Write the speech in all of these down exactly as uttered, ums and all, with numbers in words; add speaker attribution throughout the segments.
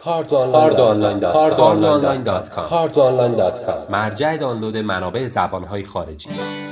Speaker 1: هاردوانلاین دات کام مرجع دانلود منابع زبان‌های خارجی.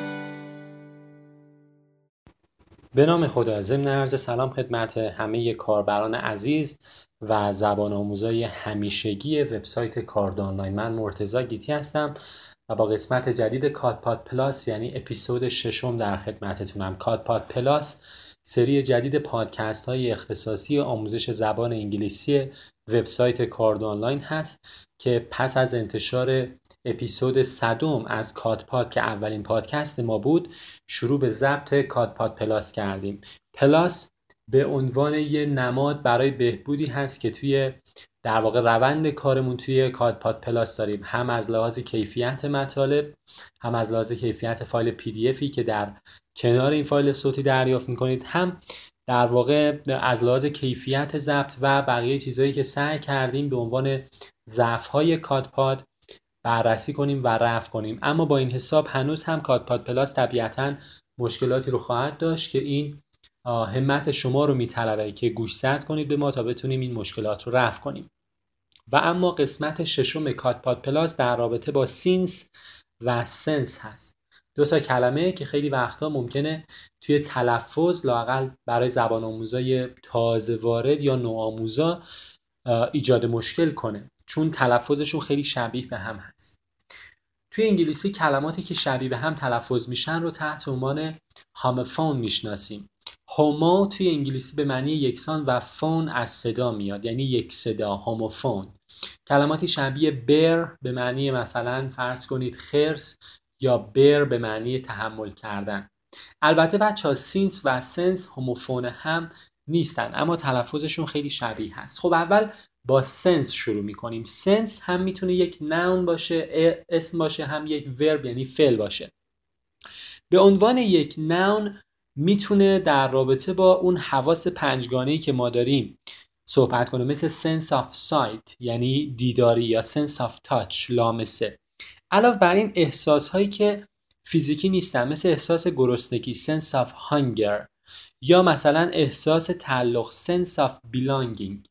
Speaker 2: به نام خدا. ضمن عرض سلام خدمت همه کاربران عزیز و زبان آموزای همیشگی وبسایت کاردوانلاین. من مرتضی گیتی هستم و با قسمت جدید کادپاد پلاس یعنی اپیزود ششم در خدمتتونم. کادپاد پلاس سری جدید پادکست های اختصاصی آموزش زبان انگلیسی وبسایت کاردوانلاین هست که پس از انتشار اپیزود صدم از کادپاد که اولین پادکست ما بود شروع به ضبط کادپاد پلاس کردیم. پلاس به عنوان یه نماد برای بهبودی هست که توی در واقع روند کارمون توی کادپاد پلاس داریم، هم از لحاظ کیفیت مطالب، هم از لحاظ کیفیت فایل پی دی افی که در کنار این فایل صوتی دریافت میکنید، هم در واقع از لحاظ کیفیت ضبط و بقیه چیزهایی که سعی کردیم به عنوان ضعف‌های کادپاد بررسی کنیم و رفع کنیم. اما با این حساب هنوز هم کادپاد پلاس طبیعتاً مشکلاتی رو خواهد داشت که این همت شما رو میطلبه که گوشزد کنید به ما تا بتونیم این مشکلات رو رفع کنیم. و اما قسمت ششم کادپاد پلاس در رابطه با سینس و سنس هست. دو تا کلمه که خیلی وقتا ممکنه توی تلفظ لااقل برای زبان آموزای تازه وارد یا نوآموزا ایجاد مشکل کنه، چون تلفظشون خیلی شبیه به هم هست. توی انگلیسی کلماتی که شبیه به هم تلفظ میشن رو تحت عنوان هاموفون میشناسیم. هومو توی انگلیسی به معنی یکسان و فون از صدا میاد، یعنی یک صدا، هوموفون. کلماتی شبیه بر به معنی مثلا فرض کنید خرس یا بر به معنی تحمل کردن. البته بچه‌ها سینس و سنس هوموفون هم نیستن اما تلفظشون خیلی شبیه هست. خب اول با سنس شروع میکنیم. سنس هم میتونه یک ناون باشه، اسم باشه، هم یک ورب یعنی فعل باشه. به عنوان یک ناون میتونه در رابطه با اون حواس پنجگانه‌ای که ما داریم صحبت کنه، مثل sense of sight یعنی دیداری یا sense of touch لامسه. علاوه بر این احساس هایی که فیزیکی نیستن مثل احساس گرسنگی sense of hunger یا مثلا احساس تعلق sense of belonging.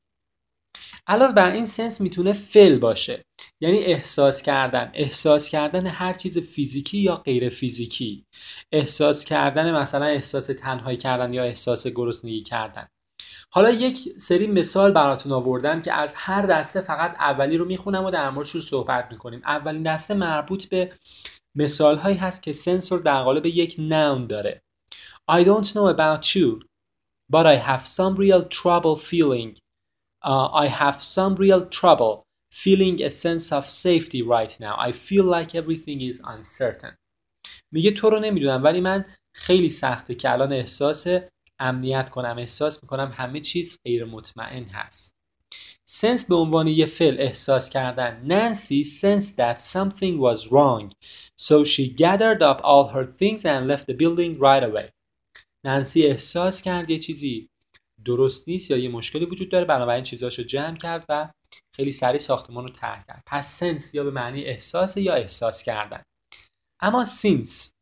Speaker 2: علاوه بر این سنس میتونه فعل باشه، یعنی احساس کردن، احساس کردن هر چیز فیزیکی یا غیر فیزیکی، احساس کردن مثلا احساس تنهایی کردن یا احساس گرسنگی کردن. حالا یک سری مثال براتون آوردم که از هر دسته فقط اولی رو میخونم و در موردش رو صحبت میکنیم. اولین دسته مربوط به مثال هایی هست که سنسور در قالب یک ناون داره. I don't know about you but I have some real trouble feeling Uh, I have some real trouble feeling a sense of safety right now. I feel like everything is uncertain. میگه تو رو نمیدونم ولی من خیلی سخته که الان احساس امنیت کنم، احساس میکنم همه چیز غیر مطمئن هست. sense به عنوان یه فعل احساس کردن. Nancy sensed that something was wrong so she gathered up all her things and left the building right away. نانسی احساس کرد یه چیزی درست نیست یا یه مشکلی وجود داره، بنابراین چیزاشو جمع کرد و خیلی سریع ساختمان رو ترک کرد. پس سنس یا به معنی احساس یا احساس کردن. اما سینس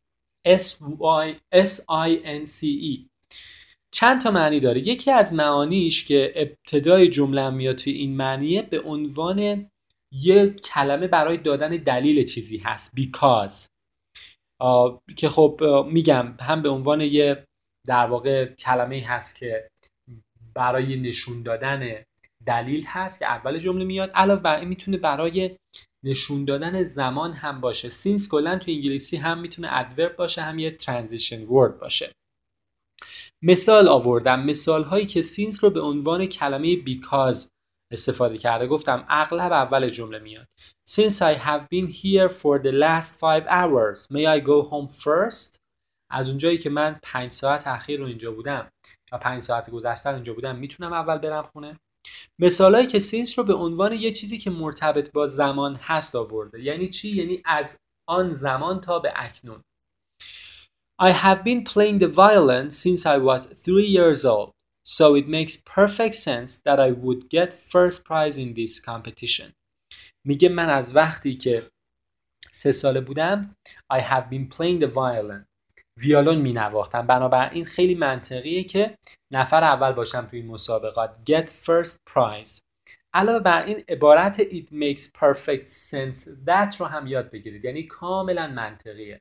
Speaker 2: S I N C E چند تا معنی داره. یکی از معانیش که ابتدای جمله میاد توی این معنیه به عنوان یه کلمه برای دادن دلیل چیزی هست. because که خب میگم هم به عنوان یه در واقع کلمه‌ای هست که برای نشون دادن دلیل هست که اول جمله میاد. علاوه بر این میتونه برای نشون دادن زمان هم باشه. سینس کلا تو انگلیسی هم میتونه ادورب باشه هم یه ترانزیشن ورد باشه. مثال آوردم، مثال هایی که سینس رو به عنوان کلمه because استفاده کرده. گفتم اغلب اول جمله میاد. Since I have been here for the last five hours may I go home first. از اونجایی که من پنج ساعت اخیر رو اینجا بودم و پنج ساعت گذشته اینجا بودم میتونم اول برم خونه. مثالایی که سینس رو به عنوان یه چیزی که مرتبط با زمان هست آورده. یعنی چی؟ یعنی از آن زمان تا به اکنون. I have been playing the violin since I was three years old so it makes perfect sense that I would get first prize in this competition. میگه من از وقتی که سه ساله بودم I have been playing the violin ویولون می نواختم، بنابراین خیلی منطقیه که نفر اول باشم توی این مسابقات. Get first prize علاوه بر این عبارت it makes perfect sense that رو هم یاد بگیرید، یعنی کاملا منطقیه.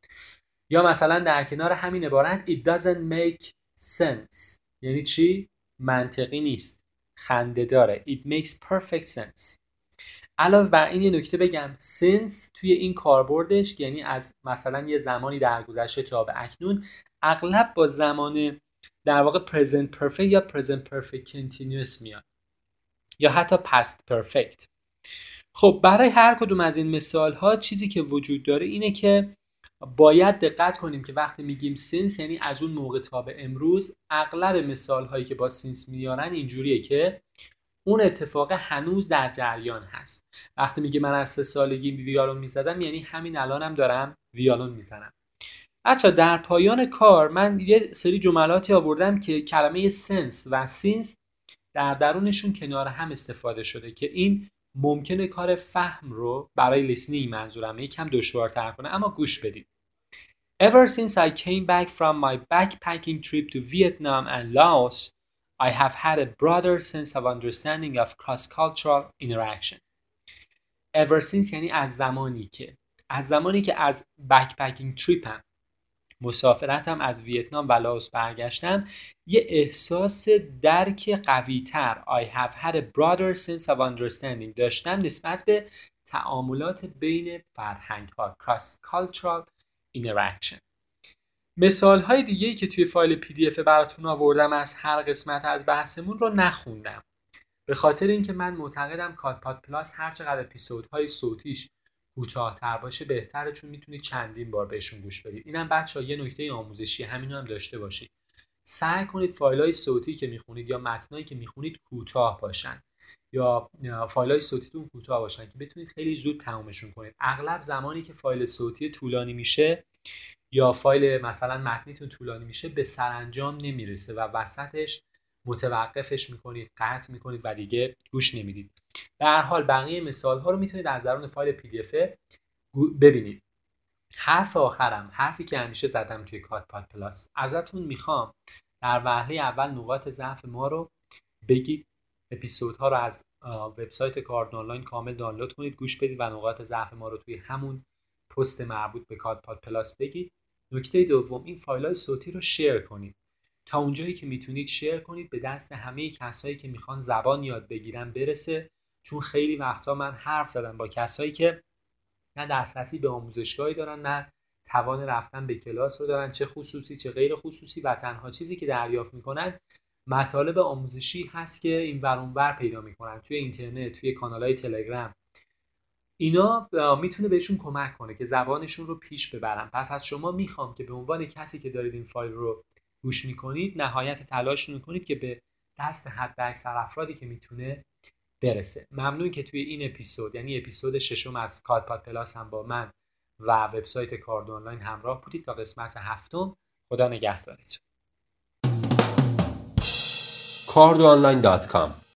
Speaker 2: یا مثلا در کنار همین عبارت it doesn't make sense یعنی چی؟ منطقی نیست، خنده داره. it makes perfect sense. علاوه بر این یه نکته بگم، since توی این کاربردش یعنی از مثلا یه زمانی در گذشته تا به اکنون، اغلب با زمان در واقع present perfect یا present perfect continuous میاد یا حتی past perfect. خب برای هر کدوم از این مثال ها چیزی که وجود داره اینه که باید دقت کنیم که وقتی میگیم since یعنی از اون موقع تا به امروز، اغلب مثال هایی که با since میارن اینجوریه که اون اتفاق هنوز در جریان هست. وقتی میگه من از سه سالگی ویولون میزدم یعنی همین الانم دارم ویولون میزنم. بچه در پایان کار من یه سری جملاتی آوردم که کلمه since و since در درونشون کنار هم استفاده شده که این ممکنه کار فهم رو برای لیسنینگ منظورم یکم دشوارتر کنه، اما گوش بدید. Ever since I came back from my backpacking trip to Vietnam and Laos, I have had a broader sense of understanding of cross-cultural interaction. Ever since یعنی از زمانی که از زمانی که از backpacking tripم مسافرتم از ویتنام و لاوس برگشتم، یه احساس درک قوی‌تر I have had a broader sense of understanding داشتم نسبت به تعاملات بین فرهنگ‌ها cross-cultural interaction. مثال‌های دیگه‌ای که توی فایل پی دی اف براتون آوردم از هر قسمت از بحثمون رو نخوندم، به خاطر اینکه من معتقدم کادپاد پلاس هر چقدر اپیزودهای صوتیش کوتاه‌تر باشه بهتره، چون میتونید چندین بار بهشون گوش بدید. اینم بچه‌ها یه نکته آموزشی همینو هم داشته باشید. سعی کنید فایل‌های صوتی که میخونید یا متنایی که میخونید کوتاه باشن یا فایل‌های صوتیتون کوتاه باشن که بتونید خیلی زود تمومشون کنید. اغلب زمانی که فایل صوتی طولانی میشه یا فایل مثلا متنیتون طولانی میشه به سرانجام نمیرسه و وسطش متوقفش میکنید، قطع میکنید و دیگه گوش نمیدید. به هر حال بقیه مثال ها رو میتونید از درون فایل پی دی اف ببینید. حرف آخرم، حرفی که همیشه زدم توی کادپاد پلاس، ازتون میخوام در وهله اول نقاط ضعف ما رو بگید، اپیزودها رو از وبسایت کاردان آنلاین کامل دانلود کنید، گوش بدید و نقاط ضعف ما رو توی همون پست مربوط به کادپاد پلاس بگید. نکته دوم، این فایل‌های صوتی رو شیر کنید. تا اونجایی که میتونید شیر کنید، به دست همه کسایی که میخوان زبان یاد بگیرن برسه، چون خیلی وقتا من حرف زدم با کسایی که نه دسترسی به آموزشگاهی دارن نه توان رفتن به کلاس رو دارن، چه خصوصی چه غیر خصوصی، و تنها چیزی که دریافت میکنن مطالب آموزشی هست که این ور اون ور پیدا میکنن توی اینترنت، توی کانالهای تلگرام. اینا میتونه بهشون کمک کنه که زبانشون رو پیش ببرن. پس از شما میخوام که به عنوان کسی که دارید این فایل رو گوش میکنید نهایت تلاشتون کنید که به دست حداکثر افرادی که میتونه برسه. ممنون که توی این اپیزود، یعنی اپیزود ششم از کادپاد پلاس، هم با من و وبسایت کاردان آنلاین همراه بودید تا قسمت هفتم. خدا نگهدارتون.
Speaker 1: کاردان آنلاین دات کام